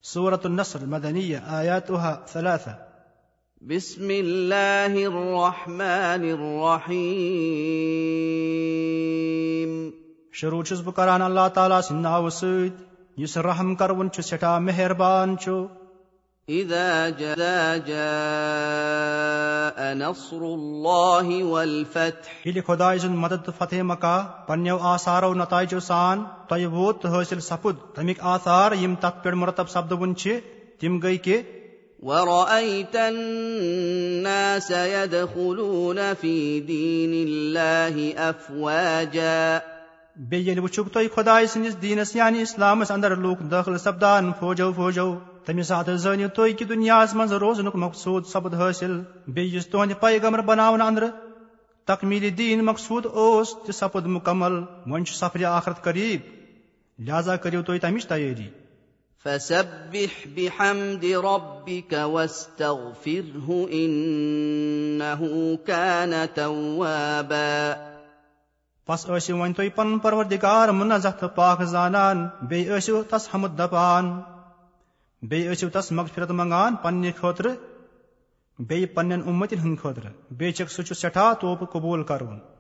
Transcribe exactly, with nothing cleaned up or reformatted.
سورة النصر المدنية آياتها ثلاثة. بسم الله الرحمن الرحيم. شروع چھُس بہٕ کران اللہ تعالیٰ سٕنٛدِ ناوٕ سۭتۍ یُس رحم کرون چھُ سٮ۪ٹھاہ مہربان چھُ. إذا جاء نصر الله والفتح. ییٚلہِ خۄداے سُنٛد مدد تہٕ فتح مکہ پننیو آثارو نتائجو سان تۄہہِ ووت تہٕ حٲصِل سپُد تمیِکۍ آثار یِم تتھ پٮ۪ٹھ مرتب سپدوٕنۍ چھِ تِم گٔے کہِ ورأيت الناس يدخلون في دين الله أفواجا. بیٚیہِ ییٚلہِ وٕچھُکھ تُہۍ خۄداے سٕنٛدِس دیٖنس یعنی اِسلامس اندر لوٗکھ دٲخل سپدان فوجو فوجو تمہِ ساتہٕ زٲنِو تُہۍ کہِ دُنیاہس منٛز روزنُک مقصوٗد سپُد حٲصِل. بیٚیہِ یُس تُہنٛدِ پیغمبر بناونہٕ اندرٕ تکمیٖلی دیٖن مقصوٗد اوس تہِ سپُد مُکمل. وۄنۍ چھُ سفرِ آخرت قریٖب لہذا کٔرِو تُہۍ تمِچ تیٲری. فسبح بحمد ربك واستغفره إنه كان توابا. پس ٲسِو وۄنۍ تُہۍ پنُن پروردگار منزہ تہٕ پاک زانان بیٚیہِ ٲسِو تس حمد دپان بیٚیہِ ٲسِو تس مغفرت منگان پننہِ خٲطرٕ بیٚیہِ پننٮ۪ن اُمتن ہٕنٛدِ خٲطرٕ. بے شک سُہ چھُ سٮ۪ٹھاہ توبہٕ قبوٗل کرُن.